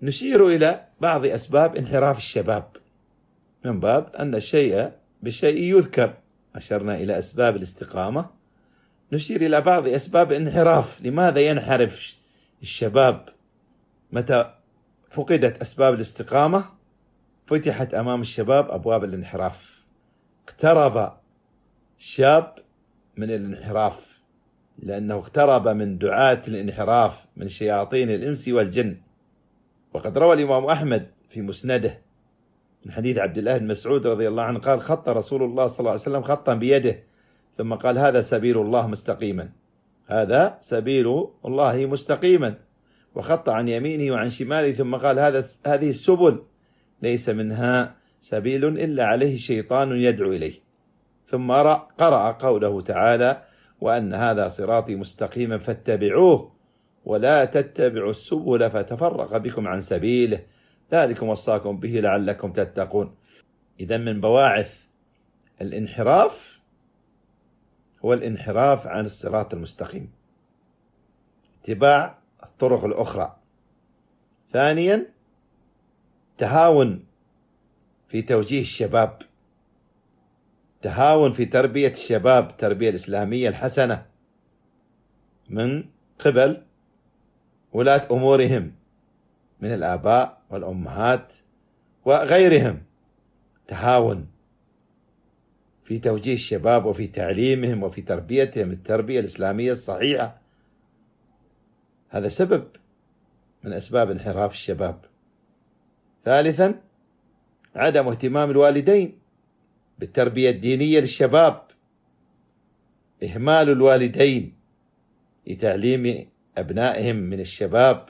نشير إلى بعض أسباب انحراف الشباب من باب أن الشيء بالشيء يذكر. أشرنا إلى أسباب الاستقامة، نشير إلى بعض أسباب الانحراف. لماذا ينحرف الشباب؟ متى فقدت أسباب الاستقامة فتحت أمام الشباب أبواب الانحراف. اقترب الشاب من الانحراف لأنه اقترب من دعاة الانحراف من شياطين الإنس والجن. وقد روى الإمام أحمد في مسنده من حديث عبد الله بن مسعود رضي الله عنه قال: خط رسول الله صلى الله عليه وسلم خطا بيده ثم قال: هذا سبيل الله مستقيما، هذا سبيل الله مستقيما، وخط عن يمينه وعن شماله ثم قال: هذه السبل ليس منها سبيل إلا عليه شيطان يدعو إليه. ثم قرأ قوله تعالى: وأن هذا صراطي مستقيما فاتبعوه ولا تتبعوا السبل فتفرق بكم عن سبيله ذلكم وصاكم به لعلكم تتقون. إذا من بواعث الانحراف هو الانحراف عن الصراط المستقيم، اتباع الطرق الأخرى. ثانيا، تهاون في توجيه الشباب، تهاون في تربية الشباب التربية الإسلامية الحسنة من قبل ولاة أمورهم من الآباء والأمهات وغيرهم. تهاون في توجيه الشباب وفي تعليمهم وفي تربيتهم التربية الإسلامية الصحيحة، هذا سبب من أسباب انحراف الشباب. ثالثا، عدم اهتمام الوالدين بالتربية الدينية للشباب، إهمال الوالدين لتعليم أبنائهم من الشباب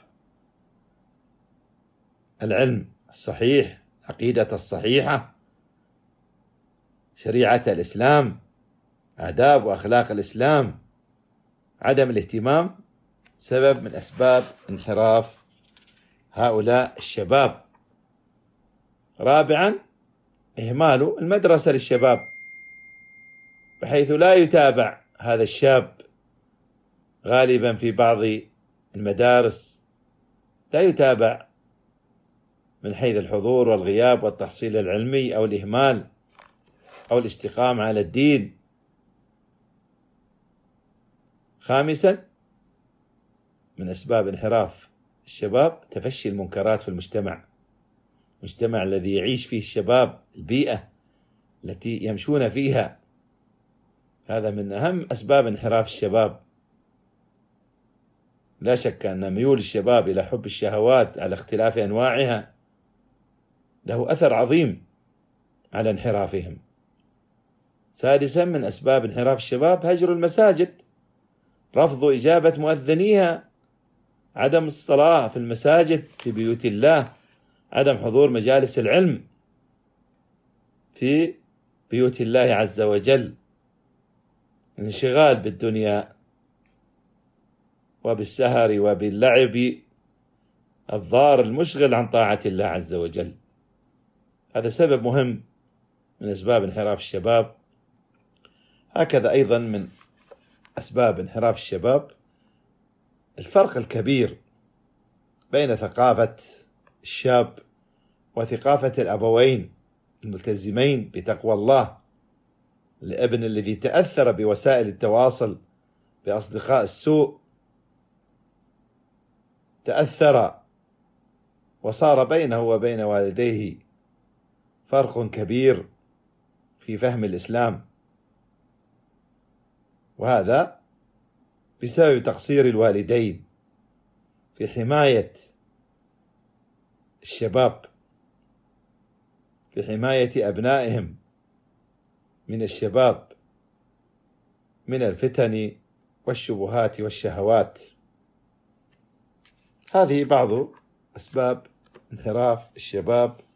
العلم الصحيح، عقيدة الصحيحة، شريعة الإسلام، آداب وأخلاق الإسلام. عدم الاهتمام سبب من أسباب انحراف هؤلاء الشباب. رابعا، إهمال المدرسة للشباب، بحيث لا يتابع هذا الشاب غالبا في بعض المدارس، لا يتابع من حيث الحضور والغياب والتحصيل العلمي أو الإهمال أو الاستقامة على الدين. خامسا، من أسباب انحراف الشباب تفشي المنكرات في المجتمع الذي يعيش فيه الشباب، البيئة التي يمشون فيها، هذا من أهم أسباب انحراف الشباب. لا شك أن ميول الشباب إلى حب الشهوات على اختلاف أنواعها له أثر عظيم على انحرافهم. سادسا، من أسباب انحراف الشباب هجر المساجد، رفض إجابة مؤذنيها، عدم الصلاة في المساجد في بيوت الله، عدم حضور مجالس العلم في بيوت الله عز وجل، انشغال بالدنيا وبالسهر وباللعب الضار المشغل عن طاعة الله عز وجل. هذا سبب مهم من أسباب انحراف الشباب. هكذا أيضا من أسباب انحراف الشباب الفرق الكبير بين ثقافة الشاب وثقافة الأبوين الملتزمين بتقوى الله. الابن الذي تأثر بوسائل التواصل بأصدقاء السوء تأثر وصار بينه وبين والديه فرق كبير في فهم الإسلام، وهذا بسبب تقصير الوالدين في حماية الشباب، في حماية أبنائهم من الشباب من الفتن والشبهات والشهوات. هذه بعض أسباب انحراف الشباب